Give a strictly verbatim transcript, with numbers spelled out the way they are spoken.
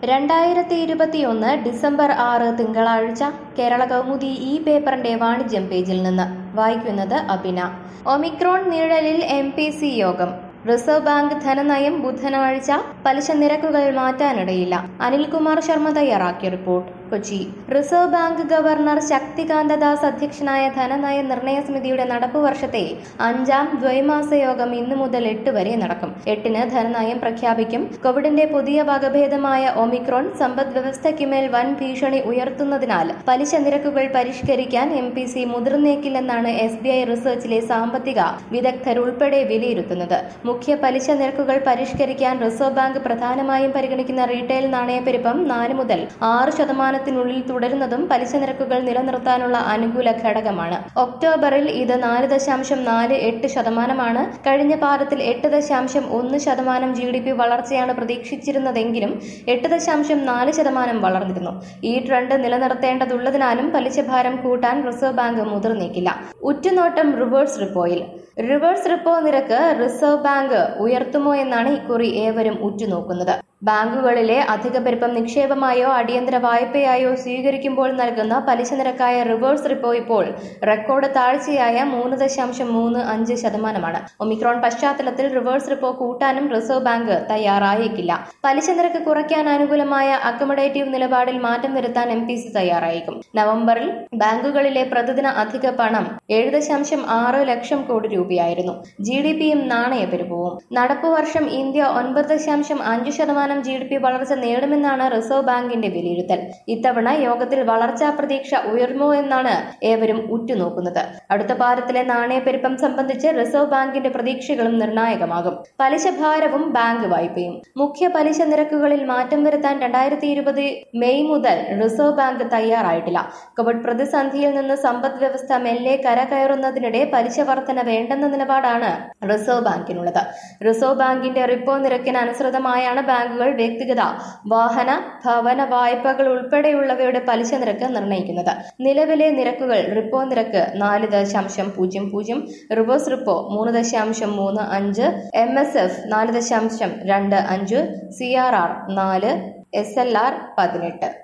രണ്ടായിരത്തി ഇരുപത്തിയൊന്ന് ഡിസംബർ ആറ് തിങ്കളാഴ്ച കേരള കൗമുദി ഈ പേപ്പറിന്റെ വാണിജ്യം പേജിൽ നിന്ന് വായിക്കുന്നത് അബിന. ഒമിക്രോൺ നിഴലിൽ എം പി സി യോഗം. റിസർവ് ബാങ്ക് ധനനയം ബുധനാഴ്ച. പലിശ നിരക്കുകൾ മാറ്റാനിടയില്ല. അനിൽകുമാർ ശർമ്മ തയ്യാറാക്കിയ report. Kochi. Reserve Bank governor Shaktikanta Das അധ്യക്ഷനായ ധനനയ നിർണയ സമിതിയുടെ നടപ്പു വർഷത്തെ അഞ്ചാം ദ്വൈമാസ യോഗം ഇന്നു മുതൽ എട്ട് വരെ നടക്കും. എട്ടിന് ധനനയം പ്രഖ്യാപിക്കും. കോവിഡിന്റെ പുതിയ വകഭേദമായ ഒമിക്രോൺ സമ്പദ് വ്യവസ്ഥയ്ക്കുമേൽ വൻ ഭീഷണി ഉയർത്തുന്നതിനാൽ പലിശ നിരക്കുകൾ പരിഷ്കരിക്കാൻ എം പി സി മുതിർന്നേക്കില്ലെന്നാണ് എസ് ബി ഐ റിസർച്ചിലെ സാമ്പത്തിക വിദഗ്ധരുൾപ്പെടെ വിലയിരുത്തുന്നത്. മുഖ്യ പലിശ നിരക്കുകൾ പരിഷ്കരിക്കാൻ റിസർവ് ബാങ്ക് പ്രധാനമായും പരിഗണിക്കുന്ന റീറ്റെയിൽ നാണയപ്പെരുപ്പം നാല് മുതൽ ആറ് ശതമാനത്തിനുള്ളിൽ തുടരുന്നതും പലിശ നിരക്കുകൾ നിലനിർത്താനുള്ള അനുകൂല ഘടകമാണ്. ഒക്ടോബറിൽ ഇത് നാല് ദശാംശം നാല് എട്ട് ശതമാനമാണ്. കഴിഞ്ഞ പാദത്തിൽ എട്ട് ദശാംശം ഒന്ന് ശതമാനം ജി ഡി പി വളർച്ചയാണ് പ്രതീക്ഷിച്ചിരുന്നതെങ്കിലും എട്ട് ദശാംശം നാല് ശതമാനം വളർന്നിരുന്നു. ഈ ട്രെൻഡ് നിലനിർത്തേണ്ടതുള്ളതിനാലും പലിശഭാരം കൂട്ടാൻ റിസർവ് ബാങ്ക് മുതിർന്നേക്കില്ല. ഉറ്റുനോട്ടം റിവേഴ്സ് റിപ്പോയിൽ. റിവേഴ്സ് റിപ്പോ നിരക്ക് റിസർവ് ബാങ്ക് ഉയർത്തുമോ എന്നാണ് ഇക്കുറി ഏവരും ഉറ്റുനോക്കുന്നത്. ബാങ്കുകളിലെ അധിക പെരുപ്പം നിക്ഷേപമായോ അടിയന്തര വായ്പയായോ സ്വീകരിക്കുമ്പോൾ നൽകുന്ന പലിശ നിരക്കായ റിവേഴ്സ് റിപ്പോ ഇപ്പോൾ റെക്കോർഡ് താഴ്ചയായ മൂന്ന് ദശാംശം മൂന്ന് അഞ്ച് ശതമാനമാണ്. ഒമിക്രോൺ പശ്ചാത്തലത്തിൽ റിവേഴ്സ് റിപ്പോ കൂട്ടാനും റിസർവ് ബാങ്ക് തയ്യാറായേക്കില്ല. പലിശ നിരക്ക് കുറയ്ക്കാൻ അനുകൂലമായ അക്കമഡേറ്റീവ് നിലപാടിൽ മാറ്റം വരുത്താൻ എം പി സി തയ്യാറായേക്കും. നവംബറിൽ ബാങ്കുകളിലെ പ്രതിദിന അധിക പണം ഏഴ് ദശാംശം ആറ് ലക്ഷം കോടി രൂപയായിരുന്നു. ജി ഡി പിയും നാണയപ്പെരുപ്പവും. നടപ്പു വർഷം ഇന്ത്യ ഒൻപത് ദശാംശം അഞ്ച് ശതമാനം ജി ഡി പി വളർച്ച നേടുമെന്നാണ് റിസർവ് ബാങ്കിന്റെ വിലയിരുത്തൽ. ഇത്തവണ യോഗത്തിൽ വളർച്ചാ പ്രതീക്ഷ ഉയർമോ എന്നാണ് ഏവരും ഉറ്റുനോക്കുന്നത്. അടുത്ത പാദത്തിലെ നാണയപ്പെരുപ്പം സംബന്ധിച്ച് റിസർവ് ബാങ്കിന്റെ പ്രതീക്ഷകളും നിർണായകമാകും. പലിശ ഭാരവും ബാങ്ക് വായ്പയും. മുഖ്യ പലിശ നിരക്കുകളിൽ മാറ്റം വരുത്താൻ രണ്ടായിരത്തി ഇരുപത് മെയ് മുതൽ റിസർവ് ബാങ്ക് തയ്യാറായിട്ടില്ല. കോവിഡ് പ്രതിസന്ധിയിൽ നിന്ന് സമ്പദ് വ്യവസ്ഥ മെല്ലെ കരകയറുന്നതിനിടെ പലിശ വർധന വേണ്ടെന്ന നിലപാടാണ് റിസർവ് ബാങ്കിനുള്ളത്. റിസർവ് ബാങ്കിന്റെ റിപ്പോ നിരക്കിന് അനുസൃതമായാണ് ബാങ്ക് വ്യക്തിഗത വാഹന ഭവന വായ്പകൾ ഉൾപ്പെടെയുള്ളവയുടെ പലിശ നിരക്ക് നിർണ്ണയിക്കുന്നത്. നിലവിലെ നിരക്കുകൾ റിപ്പോ നിരക്ക് നാല് ദശാംശം പൂജ്യം പൂജ്യം, റിവേഴ്സ് റിപ്പോ മൂന്ന് ദശാംശം മൂന്ന് അഞ്ച്, എം എസ് എഫ് നാല് ദശാംശം രണ്ട് അഞ്ച്, സി ആർ ആർ നാല്, എസ് എൽ ആർ പതിനെട്ട്.